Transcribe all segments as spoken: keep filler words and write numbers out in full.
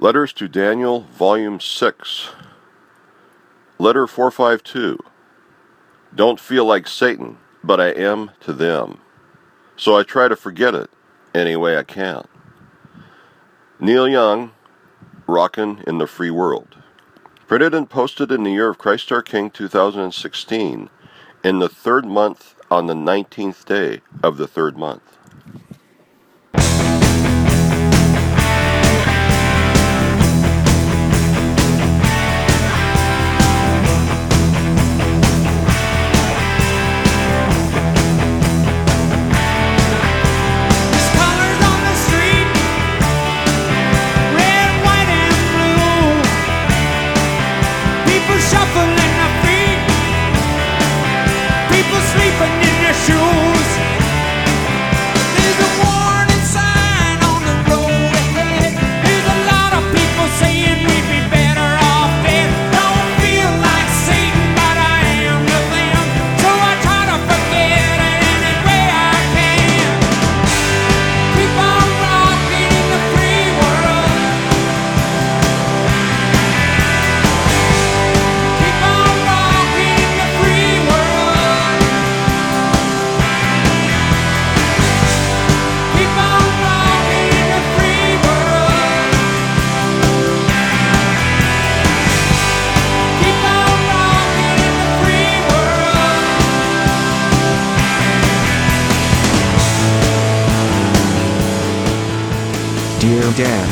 Letters to Daniel, Volume six. Letter four fifty-two. Don't feel like Satan, but I am to them. So I try to forget it any way I can. Neil Young, Rockin' in the Free World. Printed and posted in the year of Christ our King two thousand sixteen, in the third month on the nineteenth day of the third month. Dear Dan,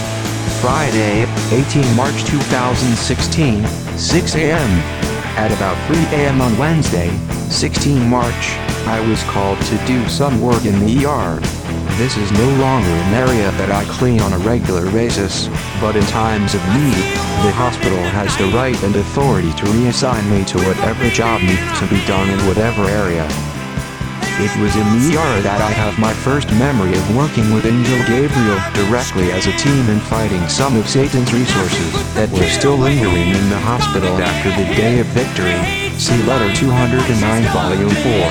Friday, eighteenth March two thousand sixteen, six a m At about three a m on Wednesday, sixteenth March, I was called to do some work in the E R. This is no longer an area that I clean on a regular basis, but in times of need, the hospital has the right and authority to reassign me to whatever job needs to be done in whatever area. It was in the E R that I have my first memory of working with Angel Gabriel directly as a team and fighting some of Satan's resources that were still lingering in the hospital after the Day of Victory. See Letter two hundred nine, Volume four.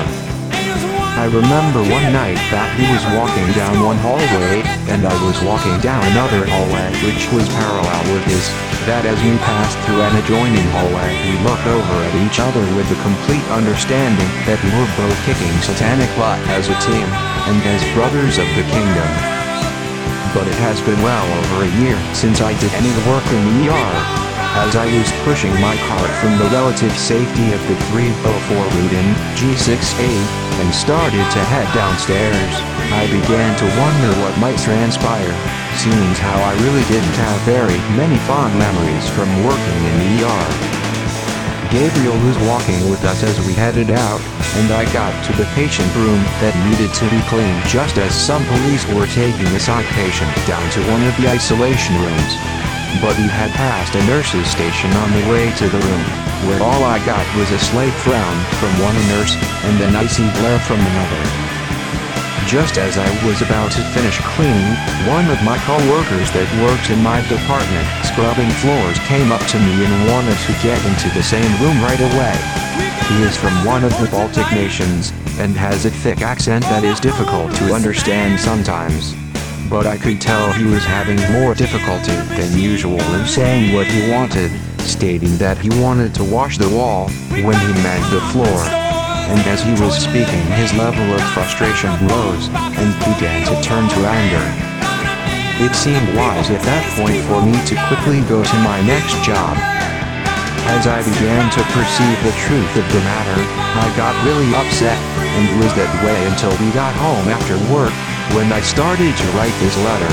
I remember one night that he was walking down one hallway, and I was walking down another hallway which was parallel with his, that as we passed through an adjoining hallway we looked over at each other with the complete understanding that we were both kicking satanic butt as a team, and as brothers of the kingdom. But it has been well over a year since I did any work in the E R. As I was pushing my cart from the relative safety of the three oh four route in G six A, and started to head downstairs, I began to wonder what might transpire, seeing how I really didn't have very many fond memories from working in the E R. Gabriel was walking with us as we headed out, and I got to the patient room that needed to be cleaned just as some police were taking a side patient down to one of the isolation rooms. But we had passed a nurse's station on the way to the room, where all I got was a slight frown from one nurse, and an icy glare from another. Just as I was about to finish cleaning, one of my co-workers that works in my department, scrubbing floors, came up to me and wanted to get into the same room right away. He is from one of the Baltic nations, and has a thick accent that is difficult to understand sometimes. But I could tell he was having more difficulty than usual in saying what he wanted, stating that he wanted to wash the wall, when he meant the floor. And as he was speaking, his level of frustration rose, and began to turn to anger. It seemed wise at that point for me to quickly go to my next job. As I began to perceive the truth of the matter, I got really upset, and was that way until we got home after work, when I started to write this letter.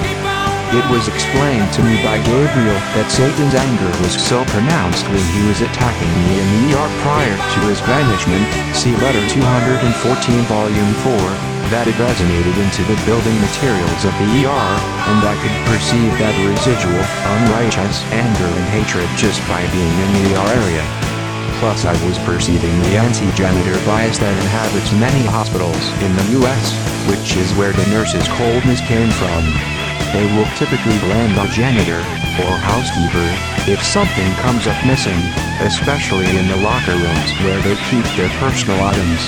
It was explained to me by Gabriel that Satan's anger was so pronounced when he was attacking me in the E R prior to his banishment, see Letter two hundred fourteen, Volume four, that it resonated into the building materials of the E R, and I could perceive that residual, unrighteous anger and hatred just by being in the E R area. Plus I was perceiving the anti-janitor bias that inhabits many hospitals in the U S, which is where the nurses' coldness came from. They will typically blame the janitor, or housekeeper, if something comes up missing, especially in the locker rooms where they keep their personal items.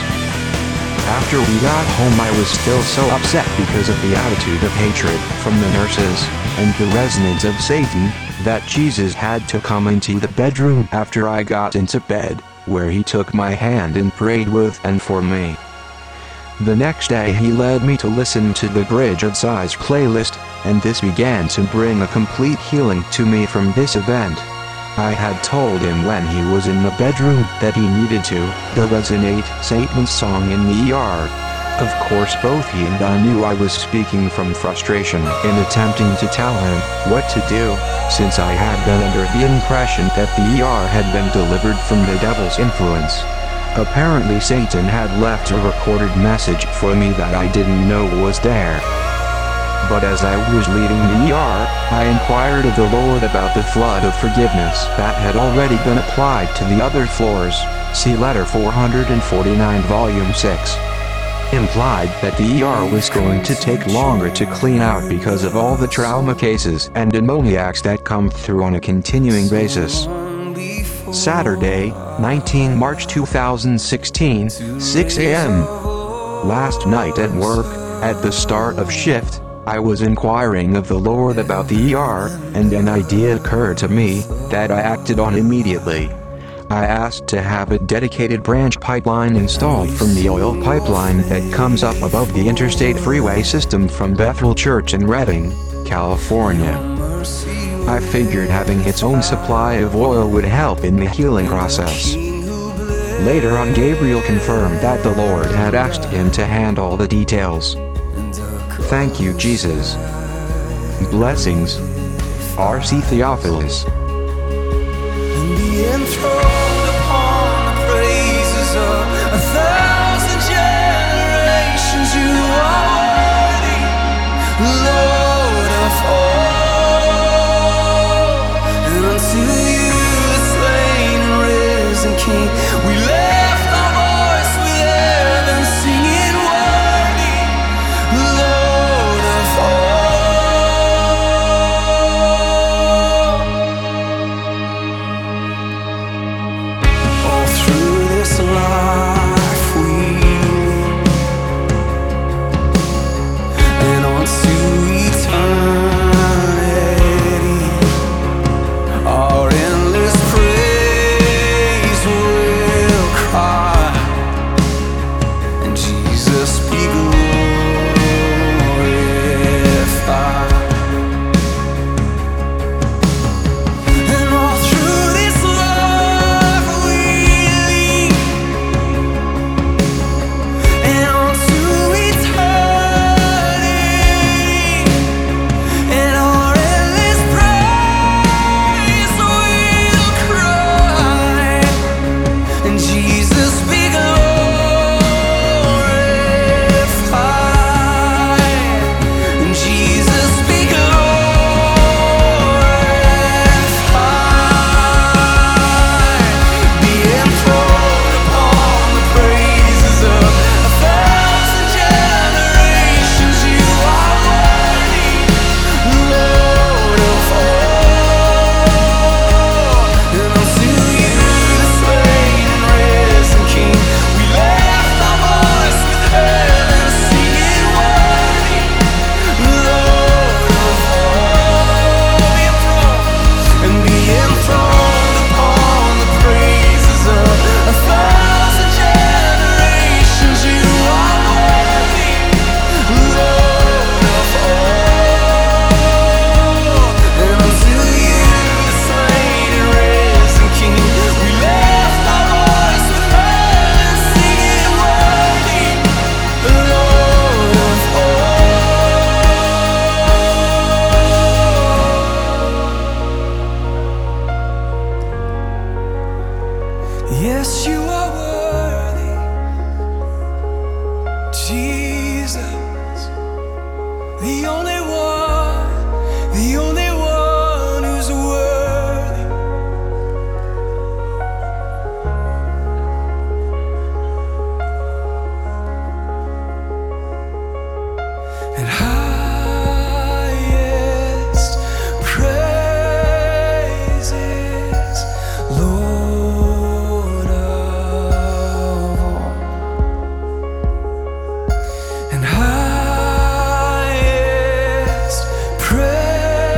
After we got home I was still so upset because of the attitude of hatred from the nurses, and the resonance of Satan, that Jesus had to come into the bedroom after I got into bed, where he took my hand and prayed with and for me. The next day he led me to listen to the Bridge of Sighs playlist, and this began to bring a complete healing to me from this event. I had told him when he was in the bedroom that he needed to the resonate Satan's song in the E R. Of course both he and I knew I was speaking from frustration in attempting to tell him what to do, since I had been under the impression that the E R had been delivered from the devil's influence. Apparently Satan had left a recorded message for me that I didn't know was there. But as I was leaving the E R, I inquired of the Lord about the flood of forgiveness that had already been applied to the other floors. See letter four forty-nine volume six. Implied that the E R was going to take longer to clean out because of all the trauma cases and demoniacs that come through on a continuing basis. Saturday, nineteenth March two thousand sixteen, six a m Last night at work, at the start of shift, I was inquiring of the Lord about the E R, and an idea occurred to me that I acted on immediately. I asked to have a dedicated branch pipeline installed from the oil pipeline that comes up above the interstate freeway system from Bethel Church in Redding, California. I figured having its own supply of oil would help in the healing process. Later on, Gabriel confirmed that the Lord had asked him to handle the details. Thank you, Jesus. Blessings. R C Theophilus. Enthroned upon the praises of a thousand generations, you are worthy, Lord of all. And unto you, the slain and risen King, we lift our voice with heaven, singing worthy, Lord of all. Life we live, and onto eternity, our endless praise will cry, and Jesus be glorified. And all through this life we yes, you are worthy, Jesus, the only one, the only one who's worthy. And highest praises, Lord of all. And highest praise.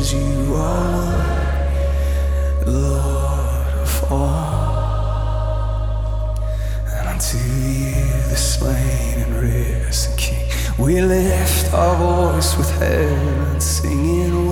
'cause you are Lord of all. And unto you, the slain and risen King, we lift our voice with heaven, singing.